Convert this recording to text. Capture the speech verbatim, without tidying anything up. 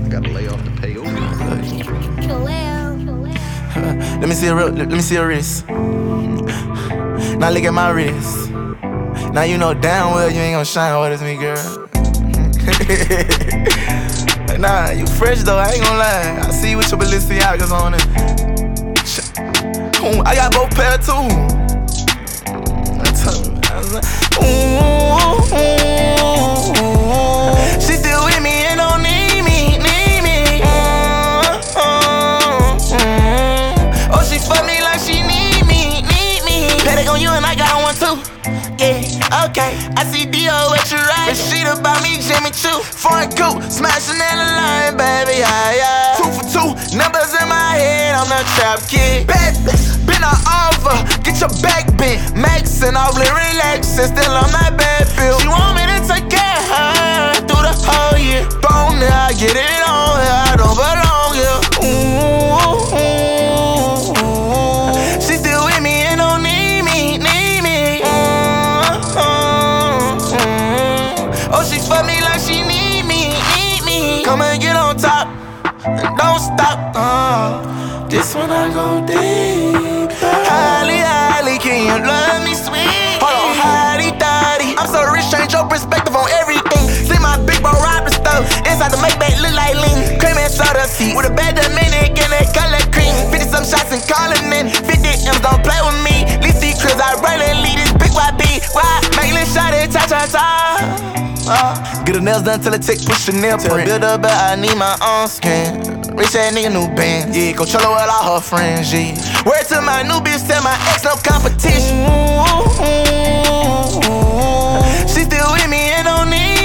Gotta lay off the peyote. Let me see your let me see your wrist. Now look at my wrist. Now you know damn well you ain't gon' shine with us, me, girl. Nah, you fresh though, I ain't gon' lie. I see you with your Balenciagas on it. Ooh, I got both pair too. I told you, I was like, ooh, ooh, ooh. She still with me and don't need me, need me. Ooh, ooh, ooh. Oh, she fuck me like she need me, need me. Paddock on you and I got one too. Yeah, okay. I see Dio what you right. Rashida about me, Jimmy Choo. Foreign coupe, smashing in the line, baby, yeah, yeah. Two for two, numbers in my head, I'm the trap kid. Bad bitch, been all over, get your back bent. Maxin', all relaxin', still on my bad bill. She want me to take care of her through the whole year. Bone there, I get it on here, I don't belong here. Ooh, ooh, ooh. She still with me and don't need me, need me. Oh, she fuck me like she need me, need me. Come and get on top, and don't stop. Uh, this one I go deep. Highly, highly, can you love me sweet? Hold on, highly, daddy. I'm so rich, change your perspective on everything. See my big bro rob the stuff. Inside the Maybach look like lean. Cream and soda seat with a bad Dominic and that color cream. fifty some shots and calling in. fifty M's gon' play with me. Least these cribs I really lead this big Y B. Why? Make this shot it, cha cha cha. Uh, get her nails done till it take push the nail print. Build up, but I need my own skin. Rich ass nigga, new bands. Yeah, Coachella with all her friends, yeah. Word to my new bitch, tell my ex no competition. Ooh, ooh, ooh, ooh. She still with me and don't need